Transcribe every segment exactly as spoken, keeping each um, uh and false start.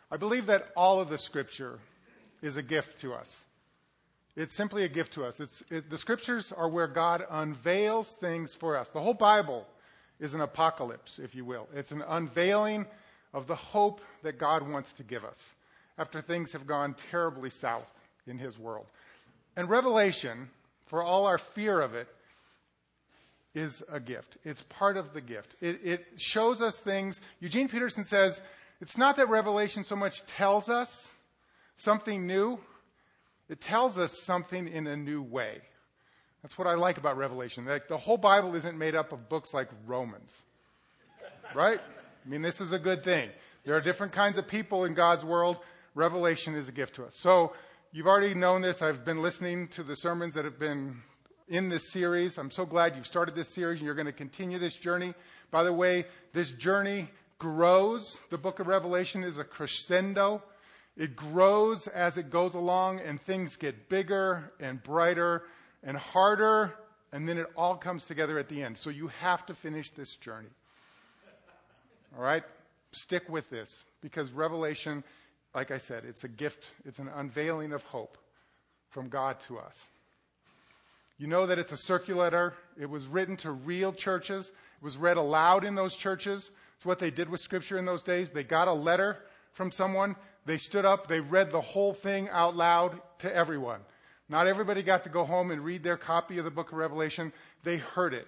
I believe that all of the Scripture is a gift to us. It's simply a gift to us. It's, it, the Scriptures are where God unveils things for us. The whole Bible is an apocalypse, if you will. It's an unveiling of the hope that God wants to give us after things have gone terribly south in his world. And Revelation, for all our fear of it, is a gift. It's part of the gift. It, it shows us things. Eugene Peterson says, it's not that Revelation so much tells us something new. It tells us something in a new way. That's what I like about Revelation. Like, the whole Bible isn't made up of books like Romans. Right? I mean, this is a good thing. There are different kinds of people in God's world. Revelation is a gift to us. So you've already known this. I've been listening to the sermons that have been in this series. I'm so glad you've started this series and you're going to continue this journey. By the way, this journey grows. The book of Revelation is a crescendo. It grows as it goes along, and things get bigger and brighter and harder, and then it all comes together at the end. So you have to finish this journey. All right? Stick with this, because Revelation, like I said, it's a gift. It's an unveiling of hope from God to us. You know that it's a circular letter. It was written to real churches. It was read aloud in those churches. It's what they did with Scripture in those days. They got a letter from someone. They stood up. They read the whole thing out loud to everyone. Not everybody got to go home and read their copy of the book of Revelation. They heard it.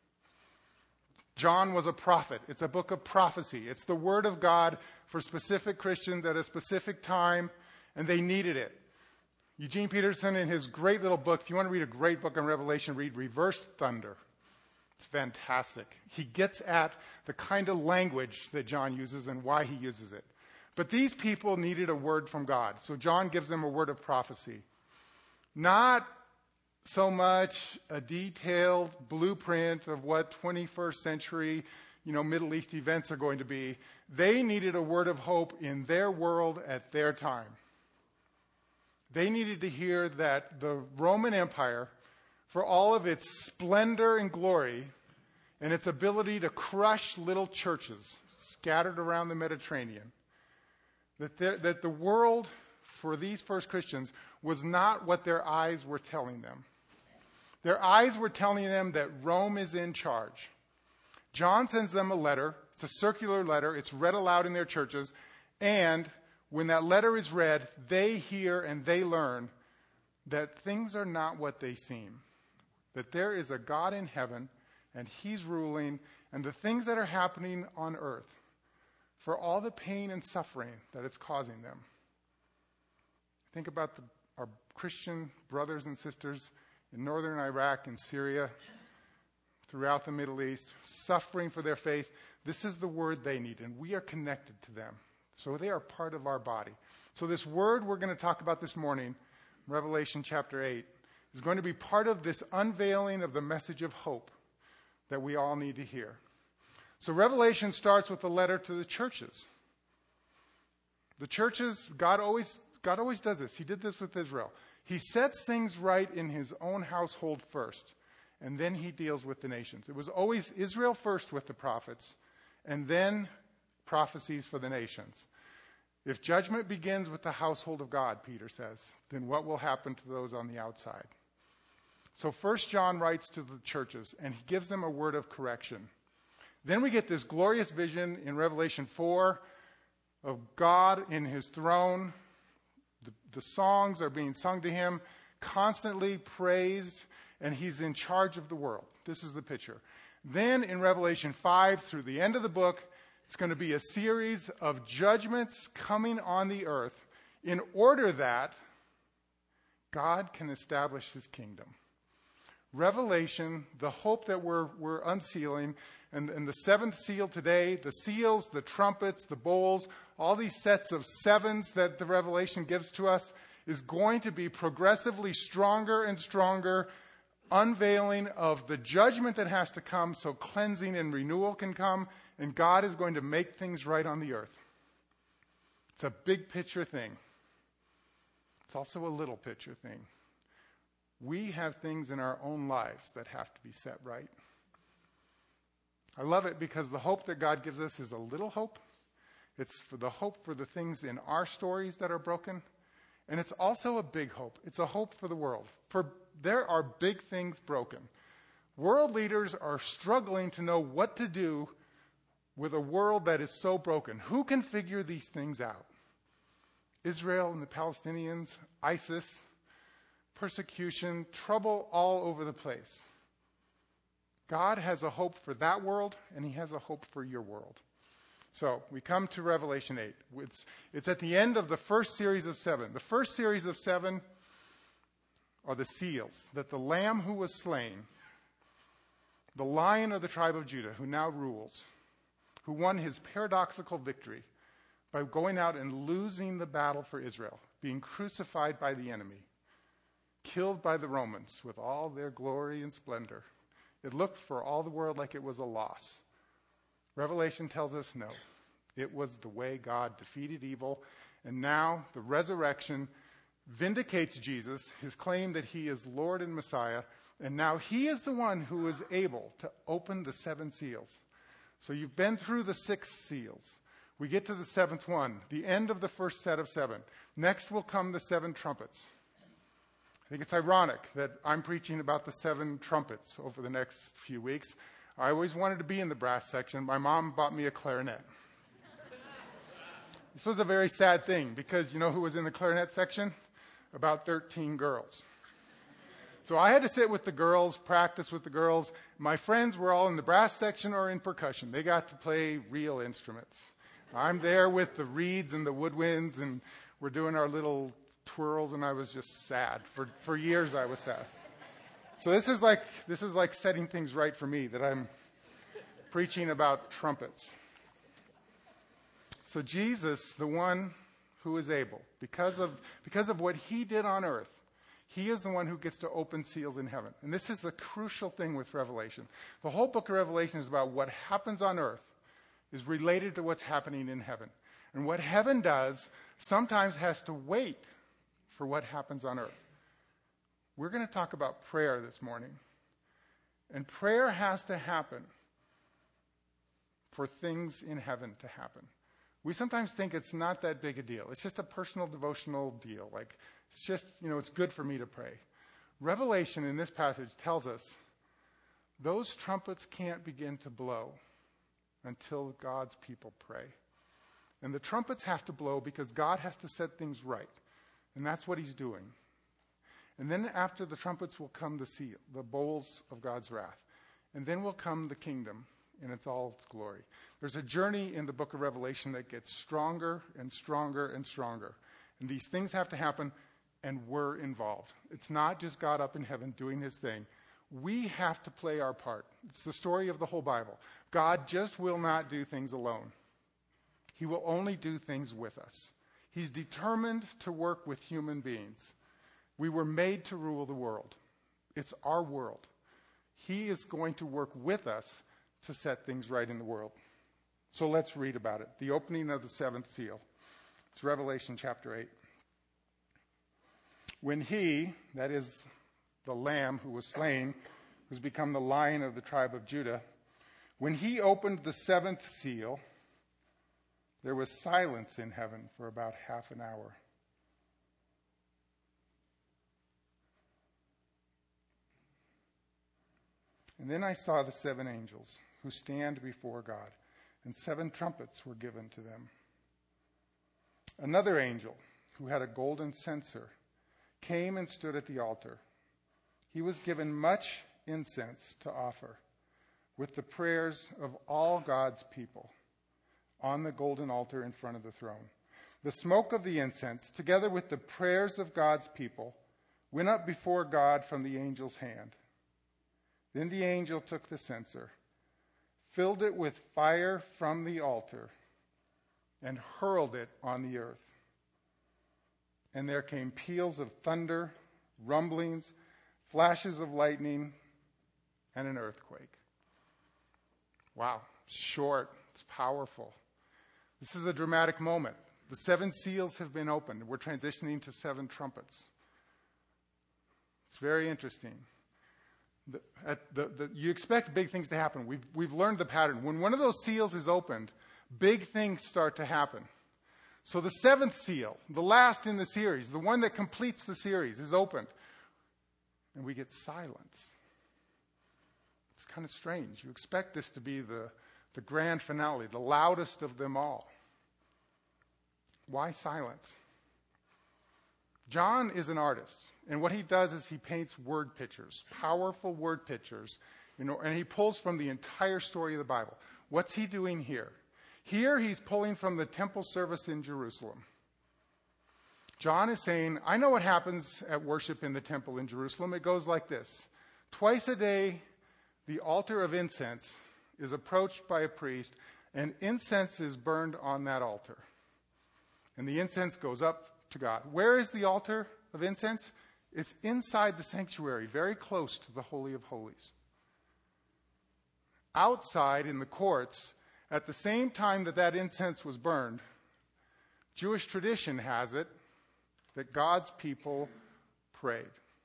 John was a prophet. It's a book of prophecy. It's the word of God for specific Christians at a specific time, and they needed it. Eugene Peterson, in his great little book, if you want to read a great book on Revelation, read Reversed Thunder. It's fantastic. He gets at the kind of language that John uses and why he uses it. But these people needed a word from God. So John gives them a word of prophecy. Not so much a detailed blueprint of what twenty-first century, you know, Middle East events are going to be. They needed a word of hope in their world at their time. They needed to hear that the Roman Empire, for all of its splendor and glory and its ability to crush little churches scattered around the Mediterranean, that, that the world for these first Christians was not what their eyes were telling them. Their eyes were telling them that Rome is in charge. John sends them a letter. It's a circular letter. It's read aloud in their churches. And when that letter is read, they hear and they learn that things are not what they seem. That there is a God in heaven, and he's ruling, and the things that are happening on earth, for all the pain and suffering that it's causing them. Think about the, our Christian brothers and sisters in northern Iraq and Syria, throughout the Middle East, suffering for their faith. This is the word they need, and we are connected to them. So they are part of our body. So this word we're going to talk about this morning, Revelation chapter eight, is going to be part of this unveiling of the message of hope that we all need to hear. So Revelation starts with a letter to the churches. The churches, God always, God always does this. He did this with Israel. He sets things right in his own household first, and then he deals with the nations. It was always Israel first with the prophets, and then prophecies for the nations. If judgment begins with the household of God, Peter says, then what will happen to those on the outside? So First John writes to the churches, and he gives them a word of correction. Then we get this glorious vision in Revelation four of God in his throne. The, the songs are being sung to him, constantly praised, and he's in charge of the world. This is the picture. Then in Revelation five, through the end of the book, it's going to be a series of judgments coming on the earth in order that God can establish his kingdom. Revelation, the hope that we're, we're unsealing, and, and the seventh seal today, the seals, the trumpets, the bowls, all these sets of sevens that the Revelation gives to us is going to be progressively stronger and stronger, unveiling of the judgment that has to come so cleansing and renewal can come, and God is going to make things right on the earth. It's a big picture thing. It's also a little picture thing. We have things in our own lives that have to be set right. I love it because the hope that God gives us is a little hope. It's for the hope for the things in our stories that are broken. And it's also a big hope. It's a hope for the world. For there are big things broken. World leaders are struggling to know what to do with a world that is so broken. Who can figure these things out? Israel and the Palestinians, ISIS, persecution, trouble all over the place. God has a hope for that world, and he has a hope for your world. So we come to Revelation eight. It's, it's at the end of the first series of seven. The first series of seven are the seals that the Lamb who was slain, the Lion of the tribe of Judah, who now rules, who won his paradoxical victory by going out and losing the battle for Israel, being crucified by the enemy, killed by the Romans with all their glory and splendor. It looked for all the world like it was a loss. Revelation tells us no. It was the way God defeated evil, and now the resurrection vindicates Jesus, his claim that he is Lord and Messiah, and now he is the one who is able to open the seven seals. So you've been through the six seals. We get to the seventh one, the end of the first set of seven. Next will come the seven trumpets. I think it's ironic that I'm preaching about the seven trumpets over the next few weeks. I always wanted to be in the brass section. My mom bought me a clarinet. This was a very sad thing because you know who was in the clarinet section? About thirteen girls. So I had to sit with the girls, practice with the girls. My friends were all in the brass section or in percussion. They got to play real instruments. I'm there with the reeds and the woodwinds, and we're doing our little twirls, and I was just sad. For for years I was sad. So this is like this is like setting things right for me, that I'm preaching about trumpets. So Jesus, the one who is able, because of because of what he did on earth, he is the one who gets to open seals in heaven. And this is a crucial thing with Revelation. The whole book of Revelation is about what happens on earth is related to what's happening in heaven. And what heaven does sometimes has to wait for what happens on earth. We're going to talk about prayer this morning. And prayer has to happen for things in heaven to happen. We sometimes think it's not that big a deal. It's just a personal devotional deal. Like, it's just, you know, it's good for me to pray. Revelation in this passage tells us those trumpets can't begin to blow until God's people pray. And the trumpets have to blow because God has to set things right. And that's what he's doing. And then after the trumpets will come the seal, the bowls of God's wrath. And then will come the kingdom in its all its glory. There's a journey in the book of Revelation that gets stronger and stronger and stronger. And these things have to happen, and we're involved. It's not just God up in heaven doing his thing. We have to play our part. It's the story of the whole Bible. God just will not do things alone. He will only do things with us. He's determined to work with human beings. We were made to rule the world. It's our world. He is going to work with us to set things right in the world. So let's read about it. The opening of the seventh seal. It's Revelation chapter eight. When he, that is the Lamb who was slain, who's become the Lion of the tribe of Judah, when he opened the seventh seal, there was silence in heaven for about half an hour. And then I saw the seven angels who stand before God, and seven trumpets were given to them. Another angel, who had a golden censer, came and stood at the altar. He was given much incense to offer, with the prayers of all God's people, on the golden altar in front of the throne. The smoke of the incense, together with the prayers of God's people, went up before God from the angel's hand. Then the angel took the censer, filled it with fire from the altar, and hurled it on the earth. And there came peals of thunder, rumblings, flashes of lightning, and an earthquake. Wow, short, it's powerful. This is a dramatic moment. The seven seals have been opened. We're transitioning to seven trumpets. It's very interesting. The, at the, the, you expect big things to happen. We've, we've learned the pattern. When one of those seals is opened, Big things start to happen. So the seventh seal, the last in the series, the one that completes the series, is opened. And we get silence. It's kind of strange. You expect this to be the, the grand finale, the loudest of them all. Why silence? John is an artist, and what he does is he paints word pictures, powerful word pictures, you know, and he pulls from the entire story of the Bible. What's he doing here? Here he's pulling from the temple service in Jerusalem. John is saying, I know what happens at worship in the temple in Jerusalem. It goes like this. Twice a day, the altar of incense is approached by a priest, and incense is burned on that altar. And the incense goes up to God. Where is the altar of incense? It's inside the sanctuary, very close to the Holy of Holies. Outside in the courts, at the same time that that incense was burned, Jewish tradition has it that God's people prayed.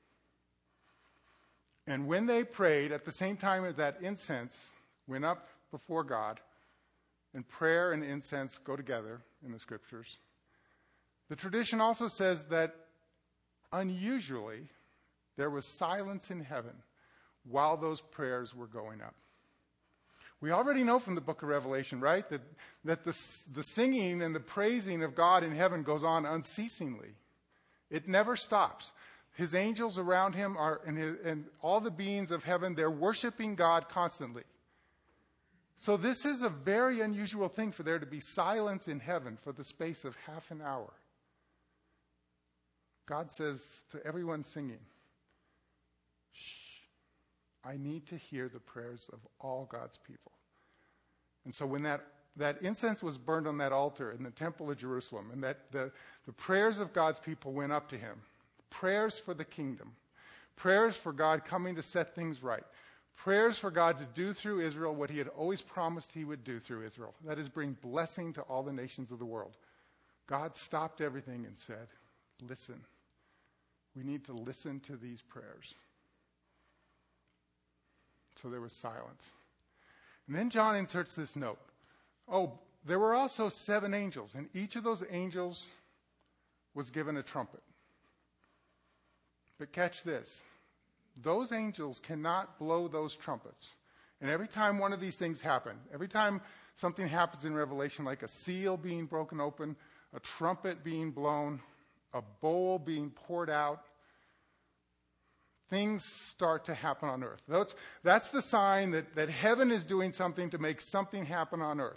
And when they prayed, at the same time that that incense went up before God, and prayer and incense go together in the scriptures, the tradition also says that unusually there was silence in heaven while those prayers were going up. We already know from the book of Revelation, right, that, that the, the singing and the praising of God in heaven goes on unceasingly. It never stops. His angels around him are, and, his, and all the beings of heaven, they're worshiping God constantly. So this is a very unusual thing for there to be silence in heaven for the space of half an hour. God says to everyone singing, shh, I need to hear the prayers of all God's people. And so when that, that incense was burned on that altar in the temple of Jerusalem, and that the, the prayers of God's people went up to him, prayers for the kingdom, prayers for God coming to set things right, prayers for God to do through Israel what he had always promised he would do through Israel, that is, bring blessing to all the nations of the world. God stopped everything and said, listen. We need to listen to these prayers. So there was silence. And then John inserts this note. Oh, there were also seven angels, and each of those angels was given a trumpet. But catch this. Those angels cannot blow those trumpets. And every time one of these things happen, every time something happens in Revelation, like a seal being broken open, a trumpet being blown, a bowl being poured out, things start to happen on earth. That's, that's the sign that, that heaven is doing something to make something happen on earth.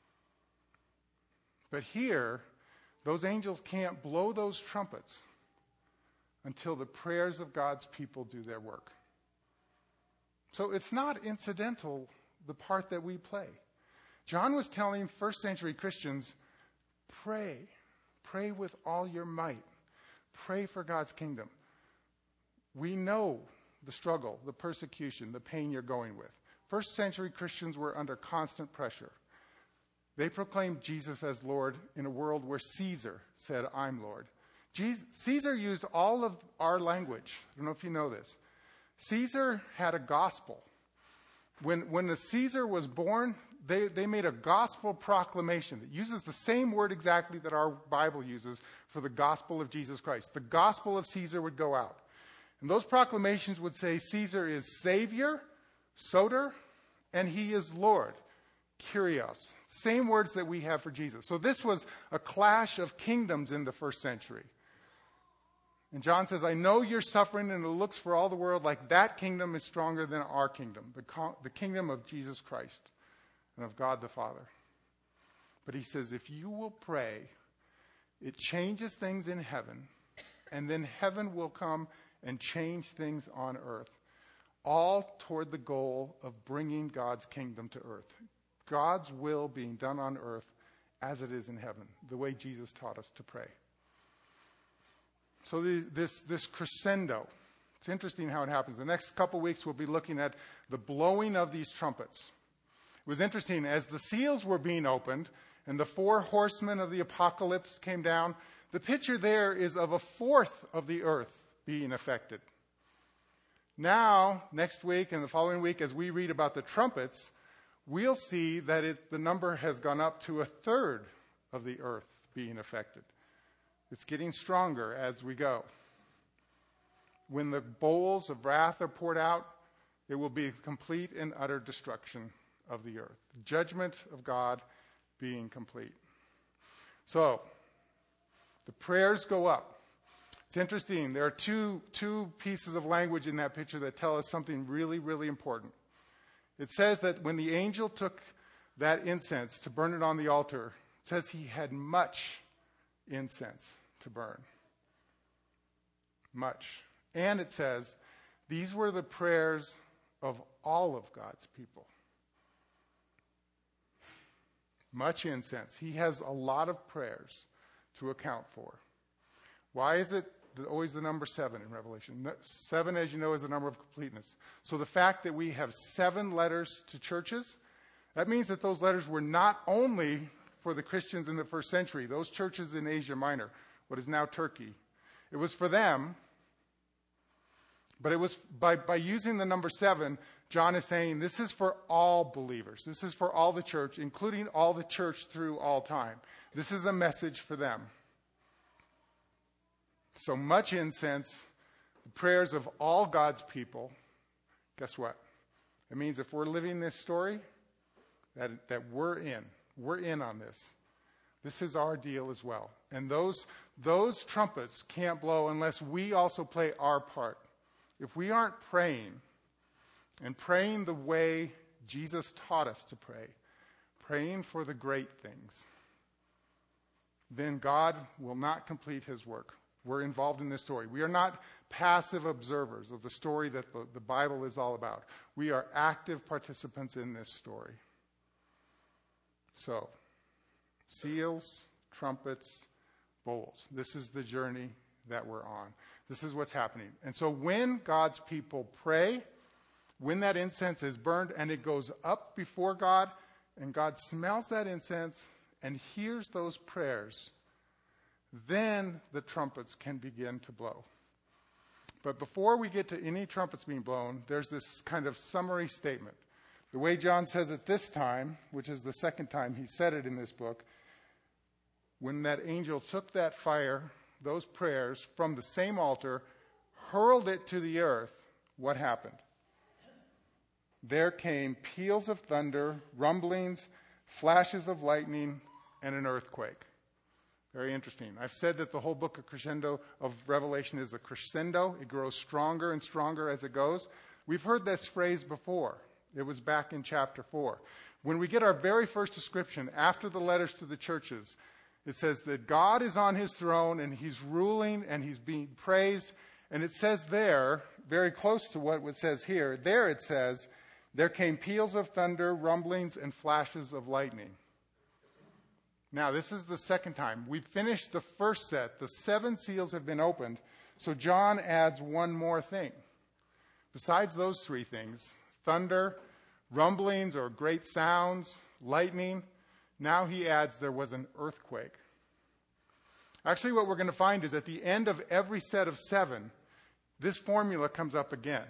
But here, those angels can't blow those trumpets until the prayers of God's people do their work. So it's not incidental, the part that we play. John was telling first century Christians, pray. Pray with all your might. Pray for God's kingdom. We know the struggle, the persecution, the pain you're going with. First century Christians were under constant pressure. They proclaimed Jesus as Lord in a world where Caesar said, I'm Lord. Jesus, Caesar used all of our language. I don't know if you know this. Caesar had a gospel. When, when the Caesar was born, they, they made a gospel proclamation that uses the same word exactly that our Bible uses for the gospel of Jesus Christ. The gospel of Caesar would go out. And those proclamations would say Caesar is Savior, Soter, and he is Lord, Kyrios. Same words that we have for Jesus. So this was a clash of kingdoms in the first century. And John says, I know you're suffering, and it looks for all the world like that kingdom is stronger than our kingdom, the, co- the kingdom of Jesus Christ and of God the Father. But he says, if you will pray, it changes things in heaven, and then heaven will come and change things on earth, all toward the goal of bringing God's kingdom to earth. God's will being done on earth as it is in heaven, the way Jesus taught us to pray. So the, this, this crescendo, it's interesting how it happens. The next couple weeks we'll be looking at the blowing of these trumpets. It was interesting, as the seals were being opened and the four horsemen of the apocalypse came down, the picture there is of a fourth of the earth being affected. Now, next week and the following week, as we read about the trumpets, we'll see that it, the number has gone up to a third of the earth being affected. It's getting stronger as we go. When the bowls of wrath are poured out, it will be complete and utter destruction of the earth. The judgment of God being complete. So, the prayers go up. It's interesting. There are two, two pieces of language in that picture that tell us something really, really important. It says that when the angel took that incense to burn it on the altar, it says he had much incense to burn. Much. And it says, these were the prayers of all of God's people. Much incense. He has a lot of prayers to account for. Why is it always the number seven in Revelation? Seven, as you know, is the number of completeness. So the fact that we have seven letters to churches, that means that those letters were not only for the Christians in the first century, those churches in Asia Minor, what is now Turkey. It was for them, but it was by, by using the number seven, John is saying this is for all believers. This is for all the church, including all the church through all time. This is a message for them. So much incense, the prayers of all God's people. Guess what? It means if we're living this story, that, that we're in. We're in on this. This is our deal as well. And those, those trumpets can't blow unless we also play our part. If we aren't praying, and praying the way Jesus taught us to pray, praying for the great things, then God will not complete his work. We're involved in this story. We are not passive observers of the story that the, the Bible is all about. We are active participants in this story. So, seals, trumpets, bowls. This is the journey that we're on. This is what's happening. And so when God's people pray, when that incense is burned and it goes up before God, and God smells that incense and hears those prayers, then the trumpets can begin to blow. But before we get to any trumpets being blown, there's this kind of summary statement. The way John says it this time, which is the second time he said it in this book, when that angel took that fire, those prayers, from the same altar, hurled it to the earth, what happened? There came peals of thunder, rumblings, flashes of lightning, and an earthquake. Very interesting. I've said that the whole book of crescendo of Revelation is a crescendo. It grows stronger and stronger as it goes. We've heard this phrase before. It was back in chapter four. When we get our very first description after the letters to the churches, it says that God is on his throne and he's ruling and he's being praised. And it says there, very close to what it says here, there it says, there came peals of thunder, rumblings, and flashes of lightning. Now, this is the second time. We've finished the first set. The seven seals have been opened. So John adds one more thing. Besides those three things, thunder, rumblings or great sounds, lightning, now he adds there was an earthquake. Actually, what we're going to find is at the end of every set of seven, this formula comes up again.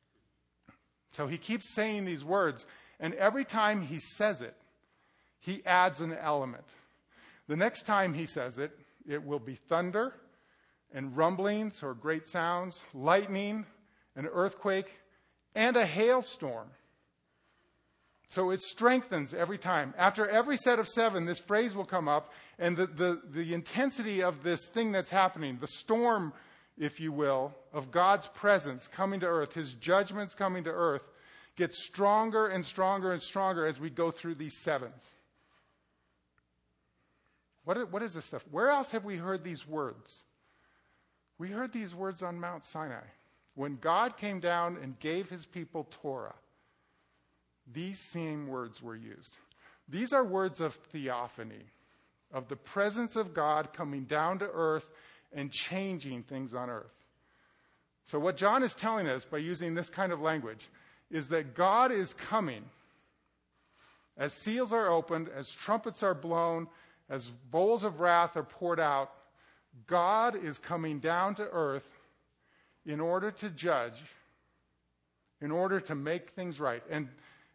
So he keeps saying these words, and every time he says it, he adds an element. The next time he says it, it will be thunder and rumblings or great sounds, lightning, an earthquake, and a hailstorm. So it strengthens every time. After every set of seven, this phrase will come up, and the, the, the intensity of this thing that's happening, the storm, if you will, of God's presence coming to earth, his judgments coming to earth, gets stronger and stronger and stronger as we go through these sevens. What, what is this stuff? Where else have we heard these words? We heard these words on Mount Sinai. When God came down and gave his people Torah, these same words were used. These are words of theophany, of the presence of God coming down to earth and changing things on earth. So what John is telling us by using this kind of language is that God is coming. As seals are opened, as trumpets are blown, as bowls of wrath are poured out, God is coming down to earth in order to judge, in order to make things right. And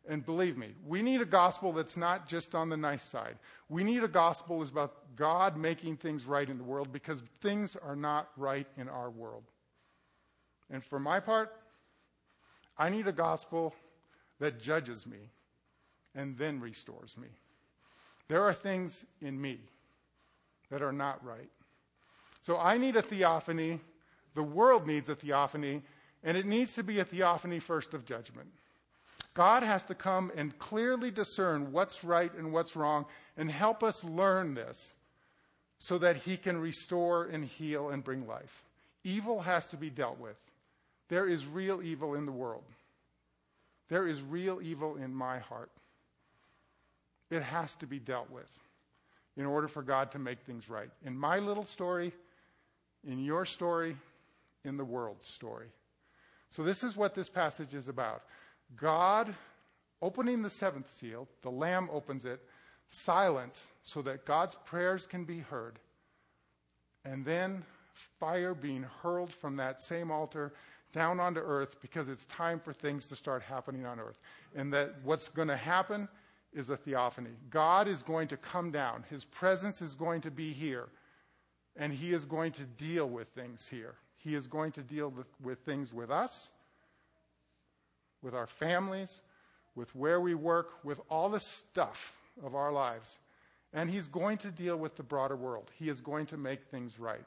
And believe me, we need a gospel that's not just on the nice side. We need a gospel that's about God making things right in the world, because things are not right in our world. And for my part, I need a gospel that judges me and then restores me. There are things in me that are not right. So I need a theophany. The world needs a theophany, and it needs to be a theophany first of judgment. God has to come and clearly discern what's right and what's wrong and help us learn this so that he can restore and heal and bring life. Evil has to be dealt with. There is real evil in the world. There is real evil in my heart. It has to be dealt with in order for God to make things right. In my little story, in your story, in the world's story. So this is what this passage is about. God opening the seventh seal, the Lamb opens it, silence so that God's prayers can be heard, and then fire being hurled from that same altar down onto earth, because it's time for things to start happening on earth. And that what's going to happen is a theophany. God is going to come down. His presence is going to be here, and he is going to deal with things here. He is going to deal with, with things with us, with our families, with where we work, with all the stuff of our lives. And he's going to deal with the broader world. He is going to make things right.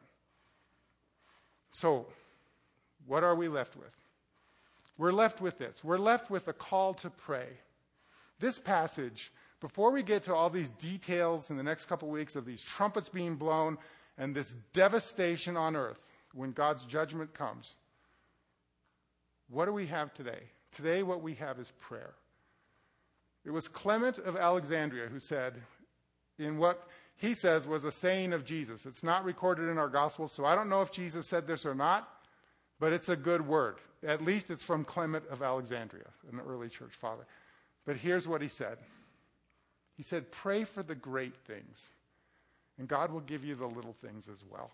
So, what are we left with? We're left with this. We're left with a call to pray. This passage, before we get to all these details in the next couple of weeks of these trumpets being blown and this devastation on earth when God's judgment comes, what do we have today? Today, what we have is prayer. It was Clement of Alexandria who said, in what he says was a saying of Jesus. It's not recorded in our gospel, so I don't know if Jesus said this or not, but it's a good word. At least it's from Clement of Alexandria, an early church father. But here's what he said. He said, pray for the great things, and God will give you the little things as well.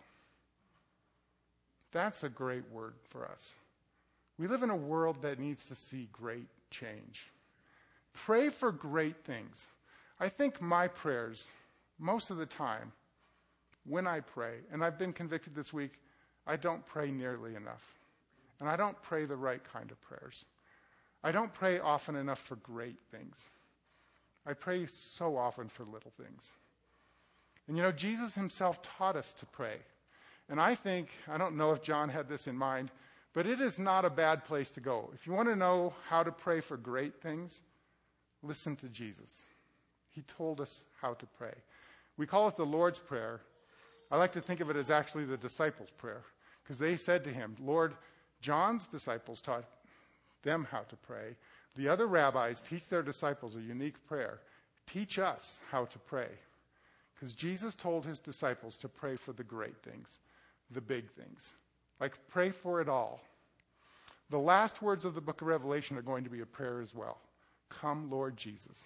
That's a great word for us. We live in a world that needs to see great change. Pray for great things. I think my prayers, most of the time, when I pray, and I've been convicted this week, I don't pray nearly enough. And I don't pray the right kind of prayers. I don't pray often enough for great things. I pray so often for little things. And you know, Jesus himself taught us to pray. And I think, I don't know if John had this in mind, but it is not a bad place to go. If you want to know how to pray for great things, listen to Jesus. He told us how to pray. We call it the Lord's Prayer. I like to think of it as actually the disciples' prayer, because they said to him, Lord, John's disciples taught them how to pray. The other rabbis teach their disciples a unique prayer. Teach us how to pray. Because Jesus told his disciples to pray for the great things, the big things. Like, pray for it all. The last words of the book of Revelation are going to be a prayer as well. Come, Lord Jesus.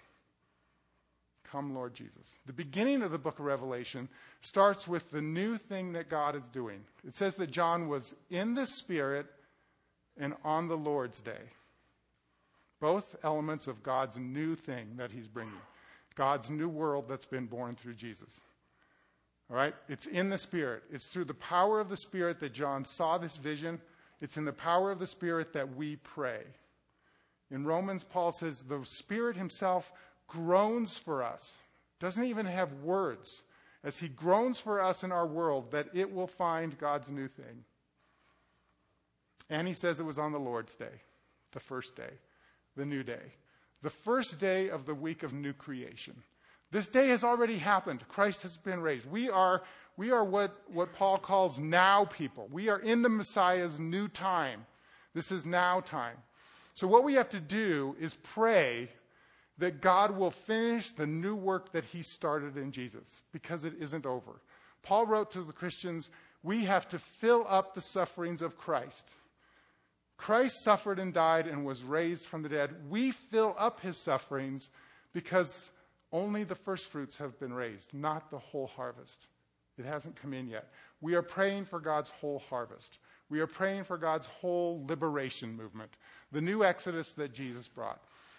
Come, Lord Jesus. The beginning of the book of Revelation starts with the new thing that God is doing. It says that John was in the Spirit and on the Lord's day. Both elements of God's new thing that he's bringing. God's new world that's been born through Jesus. All right? It's in the Spirit. It's through the power of the Spirit that John saw this vision. It's in the power of the Spirit that we pray. In Romans, Paul says the Spirit himself groans for us. Doesn't even have words. As he groans for us in our world, that it will find God's new thing. And he says it was on the Lord's day, the first day, the new day. The first day of the week of new creation. This day has already happened. Christ has been raised. We are, we are what, what Paul calls now people. We are in the Messiah's new time. This is now time. So what we have to do is pray that God will finish the new work that he started in Jesus, because it isn't over. Paul wrote to the Christians, we have to fill up the sufferings of Christ. Christ suffered and died and was raised from the dead. We fill up his sufferings because only the first fruits have been raised, not the whole harvest. It hasn't come in yet. We are praying for God's whole harvest. We are praying for God's whole liberation movement, the new exodus that Jesus brought.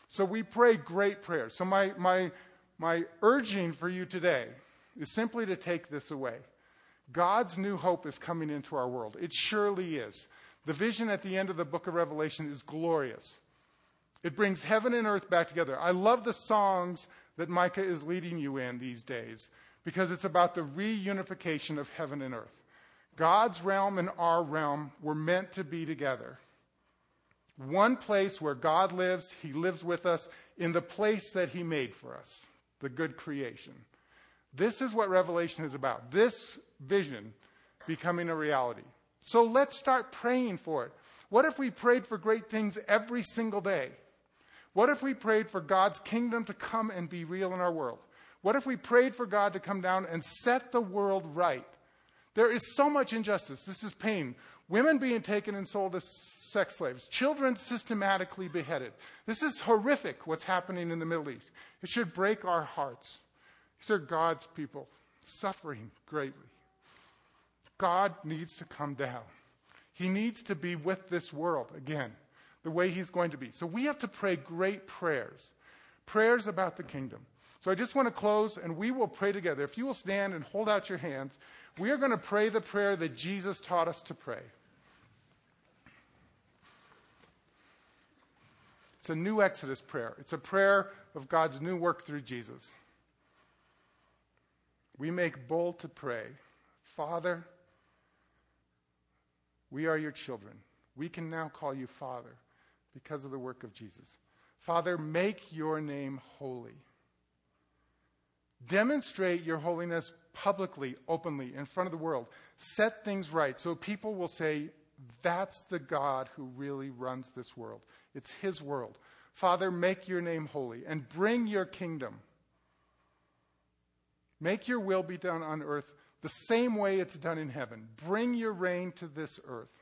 So we pray great prayers. So my, my, my urging for you today is simply to take this away. God's new hope is coming into our world. It surely is. The vision at the end of the book of Revelation is glorious. It brings heaven and earth back together. I love the songs that Micah is leading you in these days because it's about the reunification of heaven and earth. God's realm and our realm were meant to be together. One place where God lives, he lives with us in the place that he made for us, the good creation. This is what Revelation is about, this vision becoming a reality. So let's start praying for it. What if we prayed for great things every single day? What if we prayed for God's kingdom to come and be real in our world? What if we prayed for God to come down and set the world right? There is so much injustice. This is pain. Women being taken and sold as sex slaves. Children systematically beheaded. This is horrific what's happening in the Middle East. It should break our hearts. These are God's people suffering greatly. God needs to come down. He needs to be with this world again, the way he's going to be. So we have to pray great prayers, prayers about the kingdom. So I just want to close, and we will pray together. If you will stand and hold out your hands, we are going to pray the prayer that Jesus taught us to pray. It's a new Exodus prayer. It's a prayer of God's new work through Jesus. We make bold to pray, Father, we are your children. We can now call you Father because of the work of Jesus. Father, make your name holy. Demonstrate your holiness publicly, openly, in front of the world. Set things right so people will say, that's the God who really runs this world. It's his world. Father, make your name holy and bring your kingdom. Make your will be done on earth the same way it's done in heaven. Bring your reign to this earth.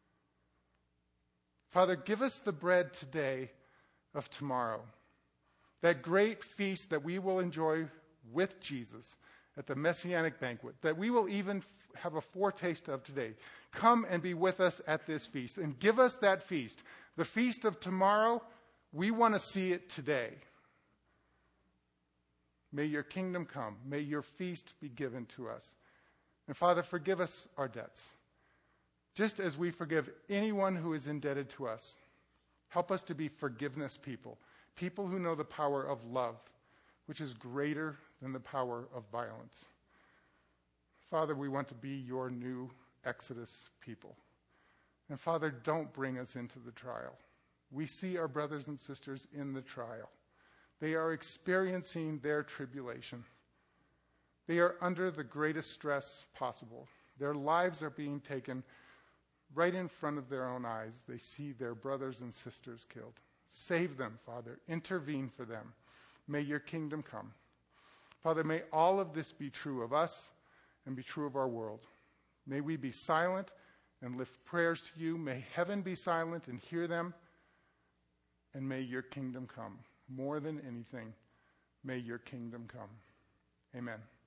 Father, give us the bread today of tomorrow. That great feast that we will enjoy with Jesus at the Messianic banquet, that we will even f- have a foretaste of today. Come and be with us at this feast and give us that feast. The feast of tomorrow, we want to see it today. May your kingdom come. May your feast be given to us. And Father, forgive us our debts, just as we forgive anyone who is indebted to us. Help us to be forgiveness people, people who know the power of love, which is greater than the power of violence. Father, we want to be your new Exodus people. And Father, don't bring us into the trial. We see our brothers and sisters in the trial. They are experiencing their tribulation. They are under the greatest stress possible. Their lives are being taken right in front of their own eyes. They see their brothers and sisters killed. Save them, Father. Intervene for them. May your kingdom come. Father, may all of this be true of us and be true of our world. May we be silent and lift prayers to you. May heaven be silent and hear them. And may your kingdom come. More than anything, may your kingdom come. Amen.